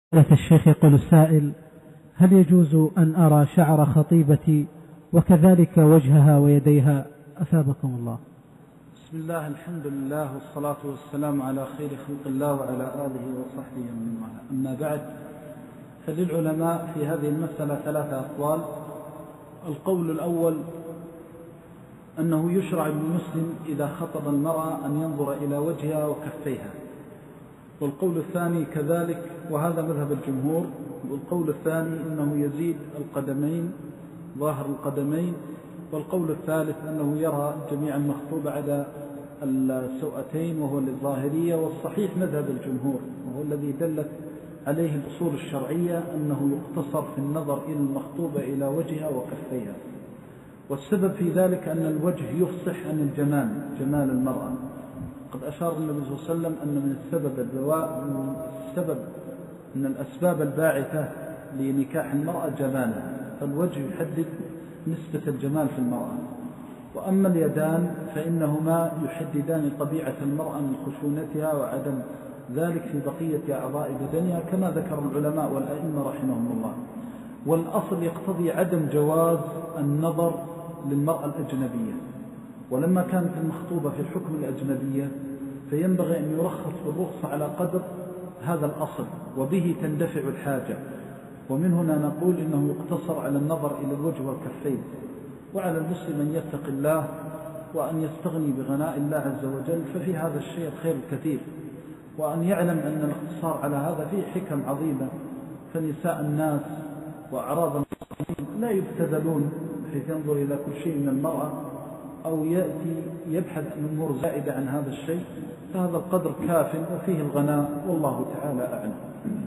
الشيخ يقول السائل: هل يجوز أن أرى شعر خطيبتي وكذلك وجهها ويديها؟ أثابكم الله. بسم الله، الحمد لله، والصلاة والسلام على خير خلق الله وعلى آله وصحبه ومن والاه. أما بعد، فللعلماء في هذه المسألة ثلاثة أقوال. القول الأول أنه يشرع للمسلم إذا خطب المرأة أن ينظر إلى وجهها وكفيها، والقول الثاني كذلك، وهذا مذهب الجمهور. والقول الثاني أنه يزيد القدمين، ظاهر القدمين. والقول الثالث أنه يرى جميع المخطوبة عدا السوأتين، وهو للظاهرية. والصحيح مذهب الجمهور، وهو الذي دلت عليه الأصول الشرعية، أنه يقتصر في النظر إلى المخطوبة إلى وجهها وكفيها. والسبب في ذلك أن الوجه يفصح عن جمال المرأة. قد أشار النبي صلى الله عليه وسلم أن من من الأسباب الباعثة لنكاح المرأة جمالها، فالوجه يحدد نسبة الجمال في المرأة. وأما اليدان فإنهما يحددان طبيعة المرأة من خشونتها وعدم ذلك في بقية أعضاء بدنها، كما ذكر العلماء والأئمة رحمهم الله. والأصل يقتضي عدم جواز النظر للمرأة الأجنبية، ولما كانت المخطوبة في الحكم الأجنبية فينبغي أن يرخص بالرخصة على قدر هذا الأصل، وبه تندفع الحاجة. ومن هنا نقول إنه يقتصر على النظر إلى الوجه والكفين. وعلى المسلم أن يتق الله وأن يستغني بغناء الله عز وجل، ففي هذا الشيء الخير الكثير. وأن يعلم أن الاقتصار على هذا فيه حكم عظيمة، فنساء الناس وأعراض المسلمين لا يبتذلون حيث ينظر إلى كل شيء من المرأة، أو يأتي يبحث عن أمور زائدة عن هذا الشيء. فهذا القدر كاف وفيه الغناء، والله تعالى أعلم.